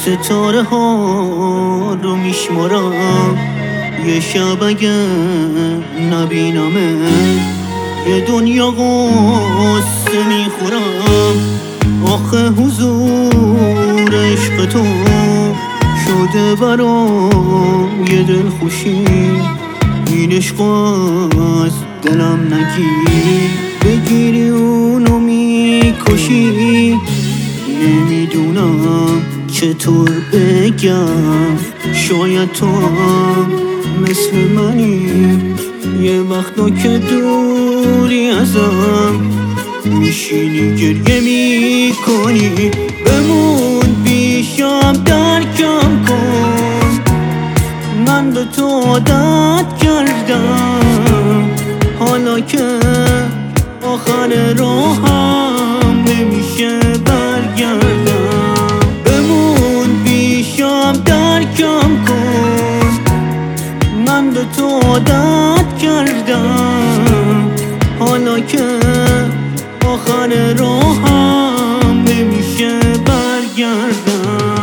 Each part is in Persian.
ستاره ها رو میشمارم، یه شب اگه نبینمه یه دنیا قصه میخورم. آخه حضور عشق تو شده برام یه دل خوشی، این عشق از دلم نگیری، بگیری اونو میکشی. نمیدونم چطور بگم، شاید تو هم مثل منی، یه وقتا که دوری ازم میشینی گریه میکنی. بمون پیشم درکم کن، من به تو عادت کردم، حالا که آخر راهم نمیشه برگردم. بمون پیشم درکم کن، من به تو عادت کردم، حالا که آخر راهم نمیشه برگردم.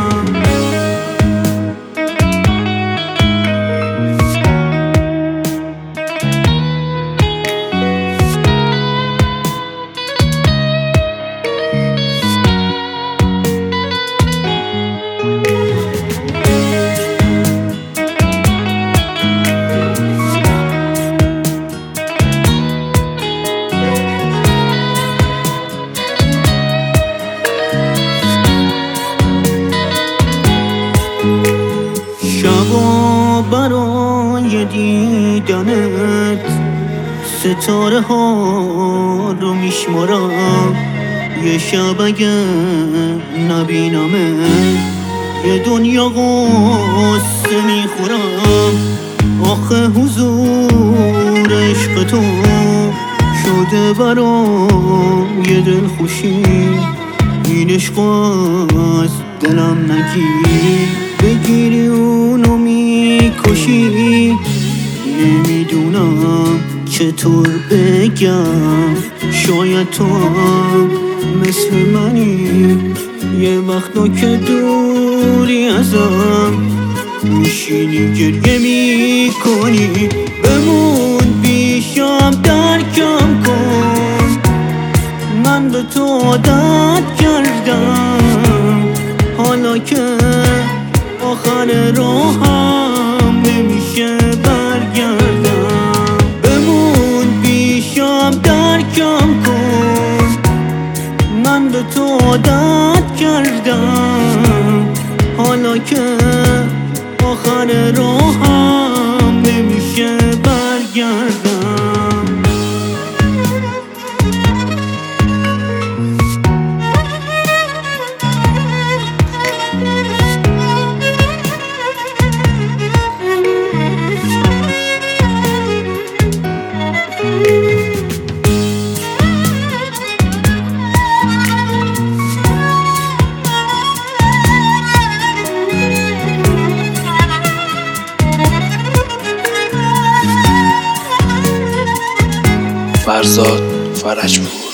شبا برای دیدنت ستاره ها رو میشمارم، یه شب اگه نبینمه یه دنیا قصه میخورم. آخه حضور عشق تو شده برام یه دل خوشی، این عشق از دلم نگیری، بگیری اونو میکشی. نمیدونم چطور بگم، شاید تو هم مثل منی، یه وقتا که دوری ازم میشینی گریه میکنی. بمون پیشم درکم کن، من به تو عادت کردم، حالا که آخر راهم نمیشه برگردم. بمون پیشم درکم کن، من به تو عادت کردم، حالا که آخر راهم نمیشه برگردم. فرزاد فرجپور.